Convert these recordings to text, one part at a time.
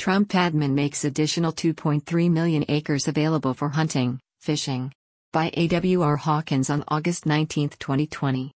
Trump admin makes additional 2.3 million acres available for hunting, fishing. By A.W.R. Hawkins on August 19, 2020.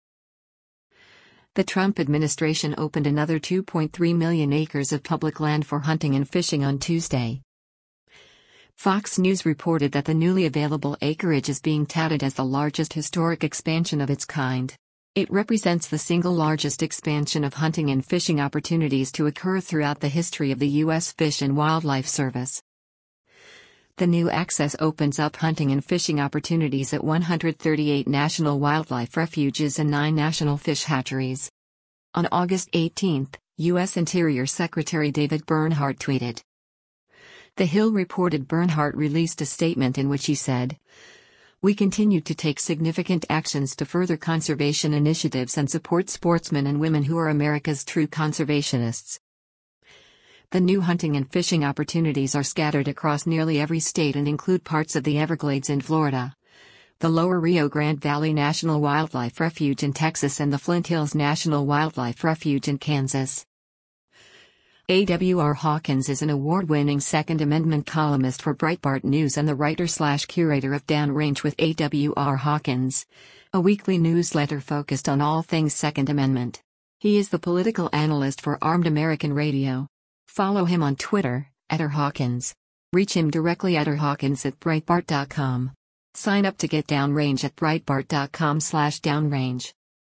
The Trump administration opened another 2.3 million acres of public land for hunting and fishing on Tuesday. Fox News reported that the newly available acreage is being touted as the largest historic expansion of its kind. It represents the single largest expansion of hunting and fishing opportunities to occur throughout the history of the U.S. Fish and Wildlife Service. The new access opens up hunting and fishing opportunities at 138 national wildlife refuges and 9 national fish hatcheries. On August 18, U.S. Interior Secretary David Bernhardt tweeted. The Hill reported Bernhardt released a statement in which he said, "We continue to take significant actions to further conservation initiatives and support sportsmen and women who are America's true conservationists." The new hunting and fishing opportunities are scattered across nearly every state and include parts of the Everglades in Florida, the Lower Rio Grande Valley National Wildlife Refuge in Texas, and the Flint Hills National Wildlife Refuge in Kansas. A.W.R. Hawkins is an award-winning Second Amendment columnist for Breitbart News and the writer/curator of Downrange with A.W.R. Hawkins, a weekly newsletter focused on all things Second Amendment. He is the political analyst for Armed American Radio. Follow him on Twitter, @RHawkins. Reach him directly at rhawkins@breitbart.com. Sign up to get Downrange at breitbart.com/downrange.